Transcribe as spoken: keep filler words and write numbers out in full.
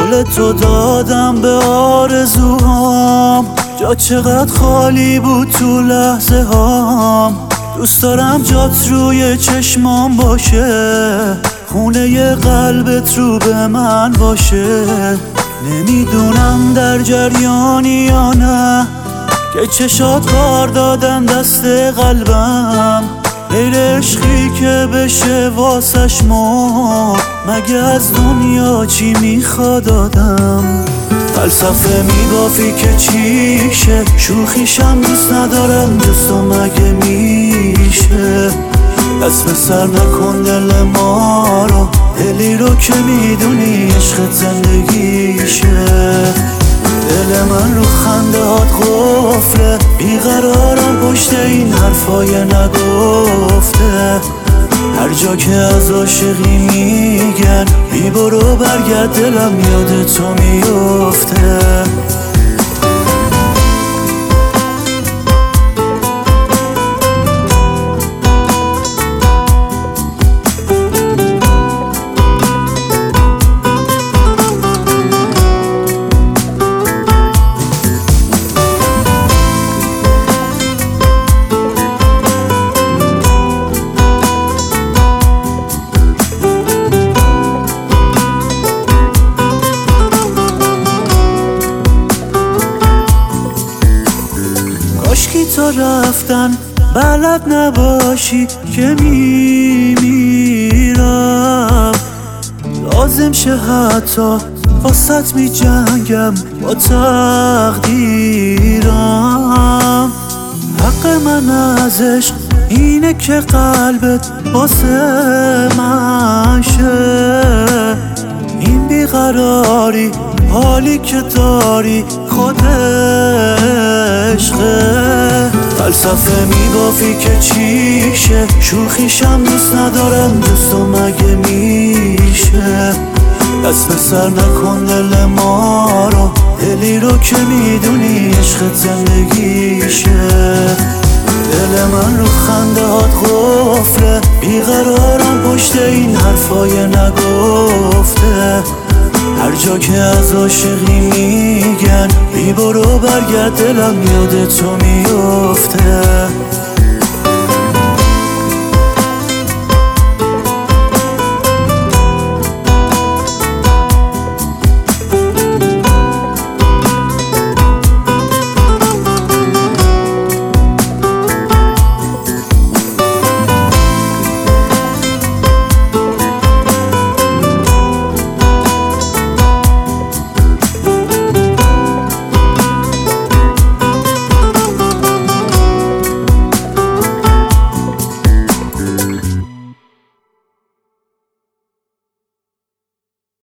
قول تو دادم به آرزوهام، جا چقدر خالی بود تو لحظه هام. دوست دارم جات روی چشمام باشه، خونه قلبت رو به من باشه. نمیدونم در جریانی یا نه که چشات کار دادن دست قلبم، غیر عشقی که بشه واسش مرد، مگه از دنیا چی میخواد آدم؟ فلسفه میبافی که چیشه، شوخیشم دوست ندارم جز تو مگه میشه؟ دست به سر نکن دل ما رو، دلی رو که میدونی عشق زندگیشه. دل من رو خنده هات قفله، بیقرارم پشت این حرفای نگفته. هر جا که از عاشقی میگن بی برو برگرد، دلم یاد تو میفته. کاشکی تو رفتن بلد نباشی که میمیرم، لازم شه حتی واسط می جنگم با تقدیرم. حق من از عشق اینه که قلبت واسه من شه. این بیقراری حالی که داری خود عشقه. فلسفه میبافی که چیشه، شوخیشم دوست ندارم جز تو مگه میشه؟ دست به سر نکن دل ما رو، دلی رو که میدونی عشق زندگیشه. دل من رو خنده هات قفله، بیقرارم پشت این حرفای نگفته. هر جا که از عاشقی میگن بی برو برگرد، دلم یاد تو میفته.